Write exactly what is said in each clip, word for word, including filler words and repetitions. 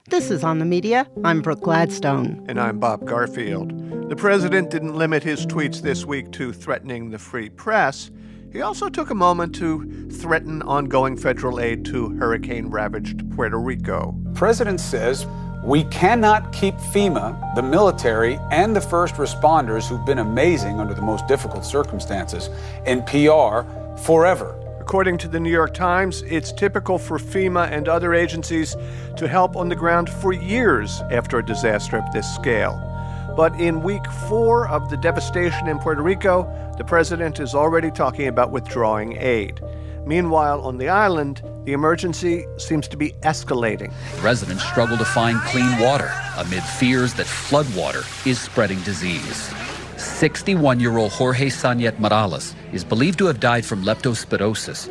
This is On the Media. I'm Brooke Gladstone. And I'm Bob Garfield. The president didn't limit his tweets this week to threatening the free press. He also took a moment to threaten ongoing federal aid to hurricane-ravaged Puerto Rico. The president says we cannot keep FEMA, the military, and the first responders who've been amazing under the most difficult circumstances in P R forever. According to the New York Times, it's typical for FEMA and other agencies to help on the ground for years after a disaster of this scale. But in week four of the devastation in Puerto Rico, the president is already talking about withdrawing aid. Meanwhile, on the island, the emergency seems to be escalating. Residents struggle to find clean water amid fears that floodwater is spreading disease. sixty-one-year-old Jorge Sañet Morales is believed to have died from leptospirosis.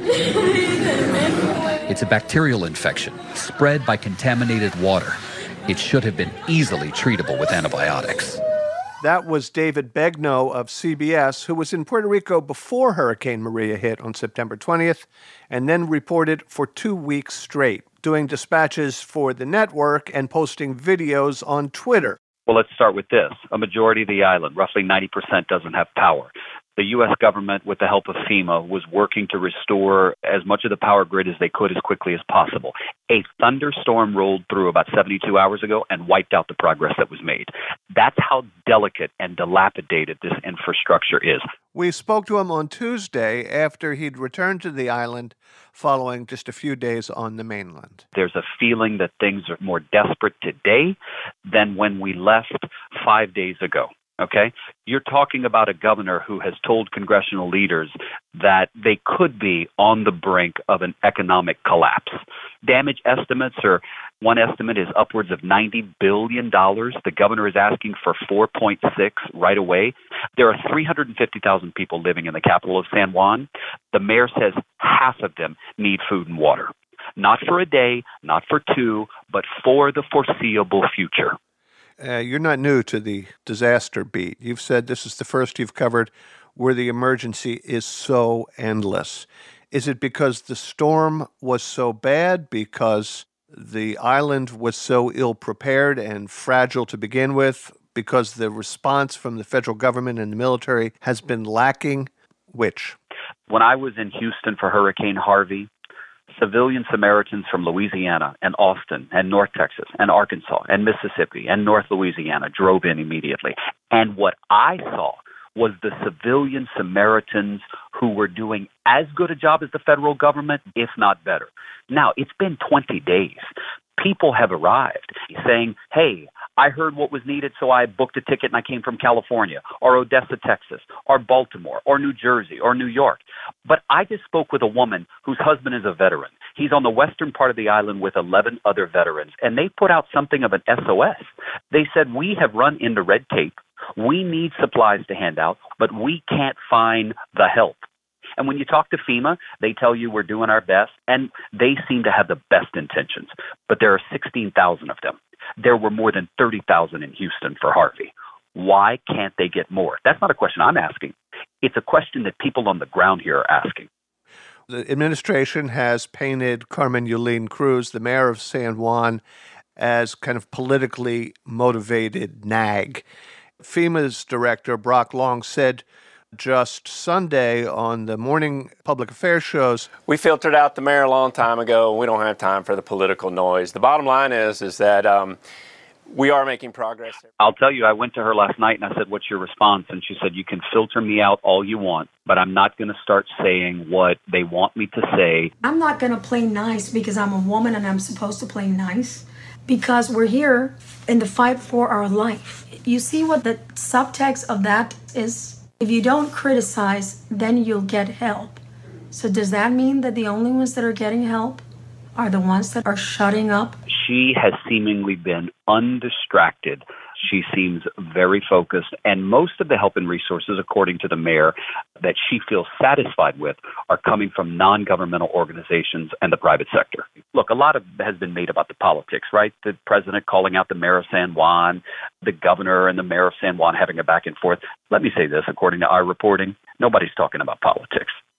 It's a bacterial infection spread by contaminated water. It should have been easily treatable with antibiotics. That was David Begnaud of C B S, who was in Puerto Rico before Hurricane Maria hit on September twentieth, and then reported for two weeks straight, doing dispatches for the network and posting videos on Twitter. Well, let's start with this. A majority of the island, roughly ninety percent, doesn't have power. The U S government, with the help of FEMA, was working to restore as much of the power grid as they could as quickly as possible. A thunderstorm rolled through about seventy-two hours ago and wiped out the progress that was made. That's how delicate and dilapidated this infrastructure is. We spoke to him on Tuesday after he'd returned to the island following just a few days on the mainland. There's a feeling that things are more desperate today than when we left five days ago. Okay? You're talking about a governor who has told congressional leaders that they could be on the brink of an economic collapse. Damage estimates are, one estimate is upwards of ninety billion dollars. The governor is asking for four point six right away. There are three hundred fifty thousand people living in the capital of San Juan. The mayor says half of them need food and water. Not for a day, not for two, but for the foreseeable future. Uh, you're not new to the disaster beat. You've said this is the first you've covered where the emergency is so endless. Is it because the storm was so bad, because the island was so ill-prepared and fragile to begin with, because the response from the federal government and the military has been lacking? Which? When I was in Houston for Hurricane Harvey, civilian Samaritans from Louisiana and Austin and North Texas and Arkansas and Mississippi and North Louisiana drove in immediately. And what I saw was the civilian Samaritans who were doing as good a job as the federal government, if not better. Now, it's been twenty days. People have arrived saying, hey, I heard what was needed, so I booked a ticket and I came from California or Odessa, Texas, or Baltimore, or New Jersey, or New York. But I just spoke with a woman whose husband is a veteran. He's on the western part of the island with eleven other veterans, and they put out something of an S O S. They said, we have run into red tape. We need supplies to hand out, but we can't find the help. And when you talk to FEMA, they tell you we're doing our best, and they seem to have the best intentions. But there are sixteen thousand of them. There were more than thirty thousand in Houston for Harvey. Why can't they get more? That's not a question I'm asking. It's a question that people on the ground here are asking. The administration has painted Carmen Yulín Cruz, the mayor of San Juan, as kind of politically motivated nag. FEMA's director, Brock Long, said just Sunday on the morning public affairs shows, we filtered out the mayor a long time ago. We don't have time for the political noise. The bottom line is, is that um, we are making progress. I'll tell you, I went to her last night and I said, what's your response? And she said, you can filter me out all you want, but I'm not going to start saying what they want me to say. I'm not going to play nice because I'm a woman and I'm supposed to play nice, because we're here in the fight for our life. You see what the subtext of that is? If you don't criticize, then you'll get help. So does that mean that the only ones that are getting help are the ones that are shutting up? She has seemingly been undistracted. She seems very focused, and most of the help and resources, according to the mayor, that she feels satisfied with are coming from non-governmental organizations and the private sector. Look, a lot of has been made about the politics, right? The president calling out the mayor of San Juan, the governor and the mayor of San Juan having a back and forth. Let me say this, according to our reporting, nobody's talking about politics.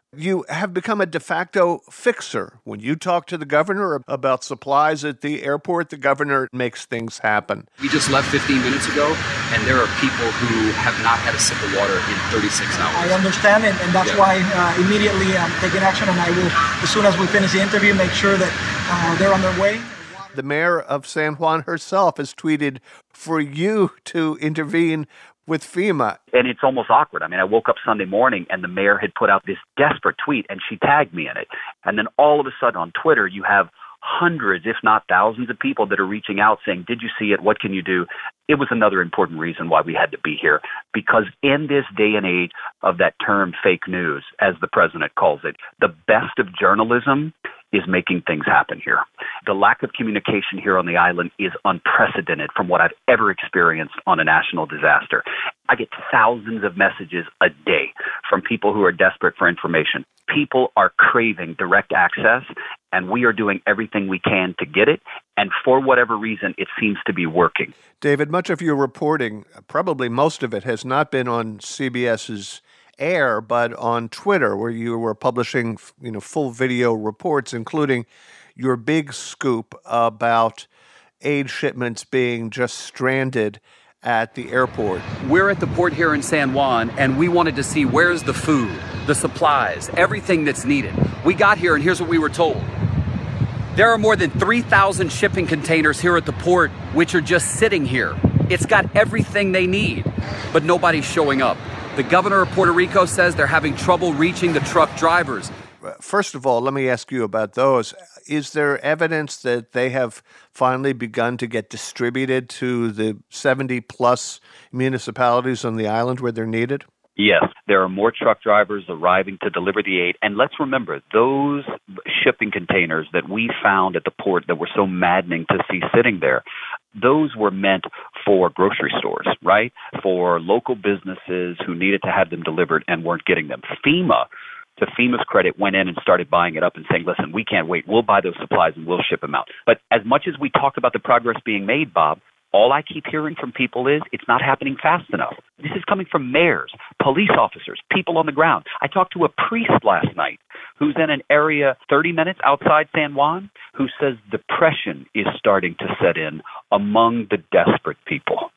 You have become a de facto fixer. When you talk to the governor about supplies at the airport, the governor makes things happen. We just left fifteen minutes ago, and there are people who have not had a sip of water in thirty-six hours. I understand, and, and that's yeah. why uh, immediately I'm taking action, and I will, as soon as we finish the interview, make sure that uh, they're on their way. The mayor of San Juan herself has tweeted for you to intervene with FEMA. And it's almost awkward. I mean, I woke up Sunday morning and the mayor had put out this desperate tweet and she tagged me in it. And then all of a sudden on Twitter, you have hundreds, if not thousands of people that are reaching out saying, did you see it? What can you do? It was another important reason why we had to be here, because in this day and age of that term fake news, as the president calls it, the best of journalism is making things happen here. The lack of communication here on the island is unprecedented from what I've ever experienced on a national disaster. I get thousands of messages a day from people who are desperate for information. People are craving direct access, and we are doing everything we can to get it. And for whatever reason, it seems to be working. David, much of your reporting, probably most of it, has not been on CBS's air, but on Twitter, where you were publishing, you know, full video reports, including your big scoop about aid shipments being just stranded at the airport. We're at the port here in San Juan, and we wanted to see where's the food, the supplies, everything that's needed. We got here, and here's what we were told. There are more than three thousand shipping containers here at the port, which are just sitting here. It's got everything they need, but nobody's showing up. The governor of Puerto Rico says they're having trouble reaching the truck drivers. First of all, let me ask you about those. Is there evidence that they have finally begun to get distributed to the seventy-plus municipalities on the island where they're needed? Yes, there are more truck drivers arriving to deliver the aid. And let's remember, those shipping containers that we found at the port that were so maddening to see sitting there, those were meant for grocery stores, right? For local businesses who needed to have them delivered and weren't getting them. FEMA, to FEMA's credit, went in and started buying it up and saying, listen, we can't wait. We'll buy those supplies and we'll ship them out. But as much as we talk about the progress being made, Bob, all I keep hearing from people is it's not happening fast enough. This is coming from mayors, police officers, people on the ground. I talked to a priest last night who's in an area thirty minutes outside San Juan who says depression is starting to set in among the desperate people.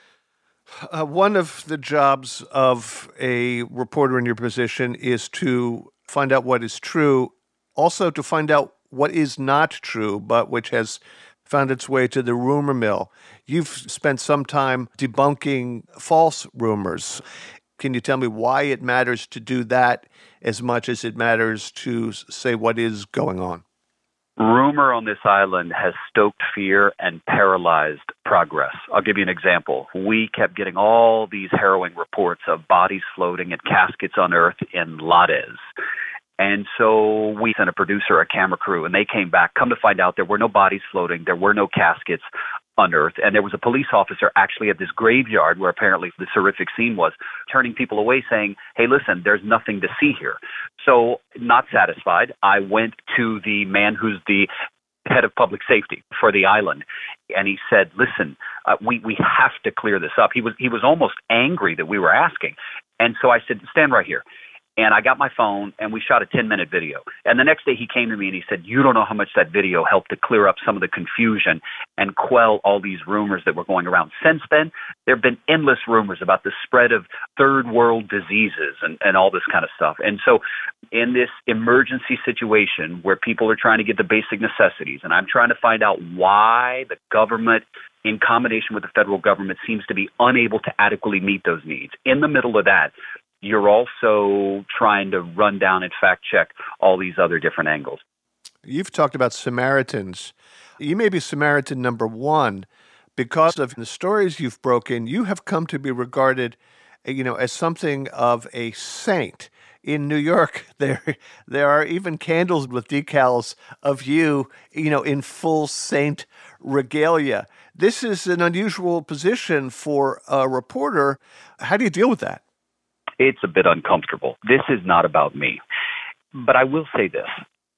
Uh, one of the jobs of a reporter in your position is to find out what is true, also to find out what is not true, but which has found its way to the rumor mill. You've spent some time debunking false rumors. Can you tell me why it matters to do that as much as it matters to say what is going on? Rumor on this island has stoked fear and paralyzed progress. I'll give you an example. We kept getting all these harrowing reports of bodies floating and caskets unearthed in Lades. And so we sent a producer, a camera crew, and they came back. Come to find out, there were no bodies floating. There were no caskets unearthed. And there was a police officer actually at this graveyard where apparently this horrific scene was, turning people away saying, hey, listen, there's nothing to see here. So not satisfied, I went to the man who's the head of public safety for the island. And he said, listen, uh, we, we have to clear this up. He was, he was almost angry that we were asking. And so I said, stand right here. And I got my phone, and we shot a ten-minute video. And the next day he came to me, and he said, you don't know how much that video helped to clear up some of the confusion and quell all these rumors that were going around. Since then, there have been endless rumors about the spread of third-world diseases and, and all this kind of stuff. And so in this emergency situation where people are trying to get the basic necessities, and I'm trying to find out why the government, in combination with the federal government, seems to be unable to adequately meet those needs. In the middle of that, you're also trying to run down and fact-check all these other different angles. You've talked about Samaritans. You may be Samaritan number one. Because of the stories you've broken, you have come to be regarded, you know, as something of a saint. In New York, there there are even candles with decals of you, you know, in full saint regalia. This is an unusual position for a reporter. How do you deal with that? It's a bit uncomfortable. This is not about me. But I will say this.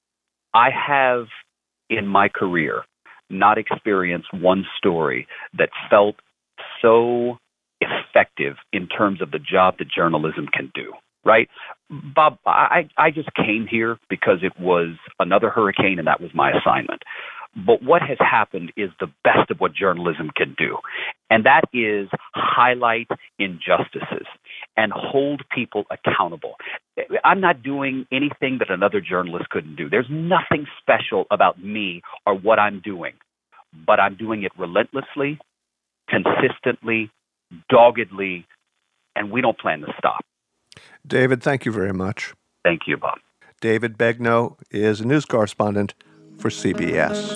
I have, in my career, not experienced one story that felt so effective in terms of the job that journalism can do. right? Bob, I, I just came here because it was another hurricane and that was my assignment. But what has happened is the best of what journalism can do, and that is highlight injustices and hold people accountable. I'm not doing anything that another journalist couldn't do. There's nothing special about me or what I'm doing, but I'm doing it relentlessly, consistently, doggedly, and we don't plan to stop. David, thank you very much. Thank you, Bob. David Begnaud is a news correspondent for C B S.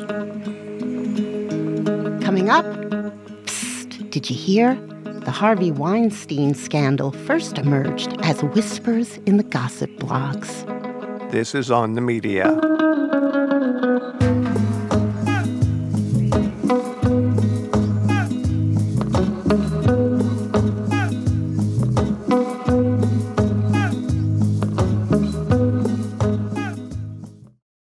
Coming up, psst, did you hear? The Harvey Weinstein scandal first emerged as whispers in the gossip blogs. This is On the Media.